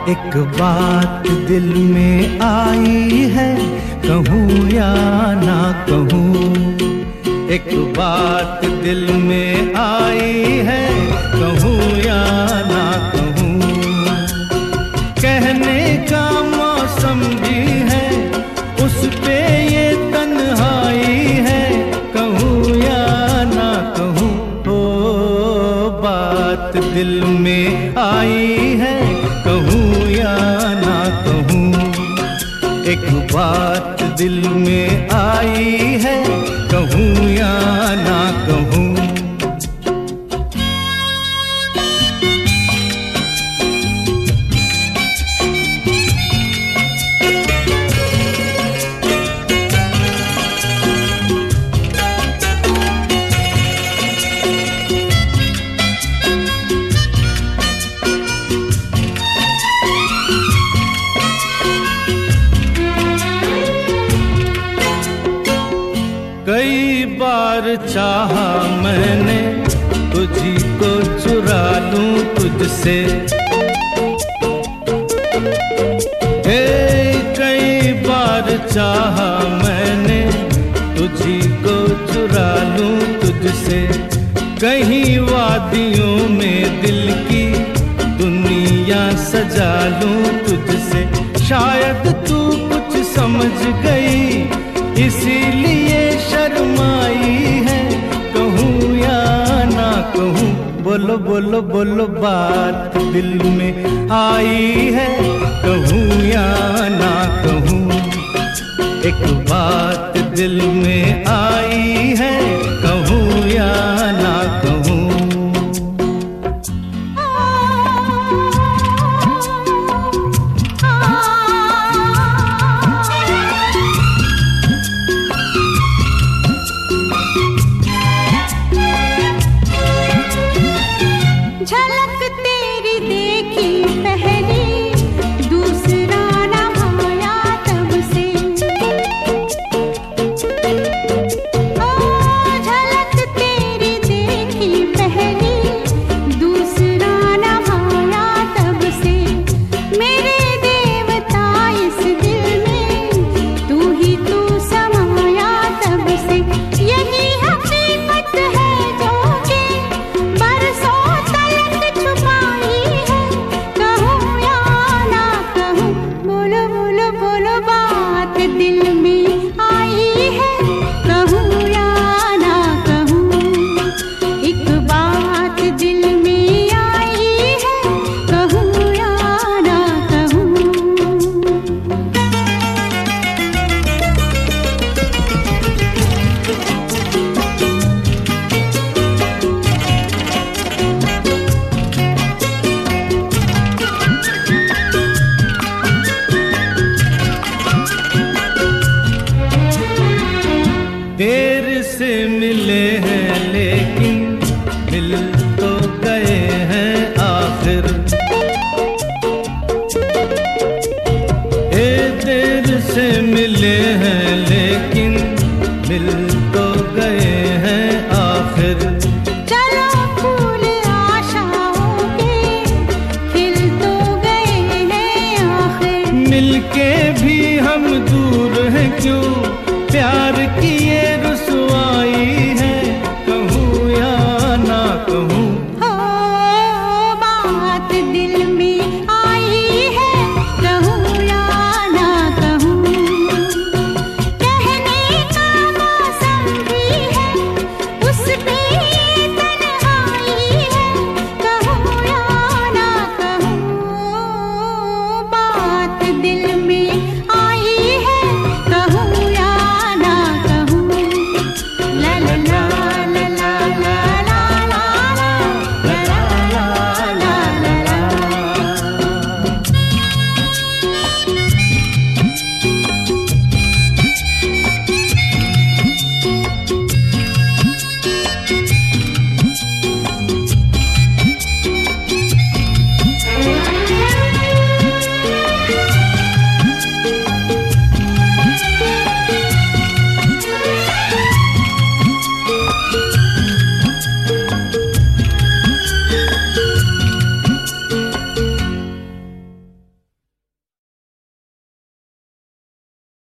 एक बात दिल में आई है, कहूँ या ना कहूँ। एक बात दिल में आई है, कहूँ या ना कहूँ। कहने का मौसम भी है, उस पे ये तन्हाई है, कहूँ या ना कहूँ। ओ बात दिल में आई है, कहूँ या ना कहूँ। एक बात दिल में आई है, कहूँ या ना कहूँ। कई बार चाहा मैंने तुझी को चुरा लूं तुझसे, कई बार चाहा मैंने तुझी को चुरा लूं तुझसे। कहीं वादियों में दिल की दुनिया सजा लूं तुझसे। शायद तू कुछ समझ गई, इसीलिए शर्माई है, कहूँ या ना कहूँ। बोलो बोलो बोलो बात दिल में आई है, कहूँ या ना कहूँ। एक बात दिल में आई है, कहूँ या ना कहूँ। झलक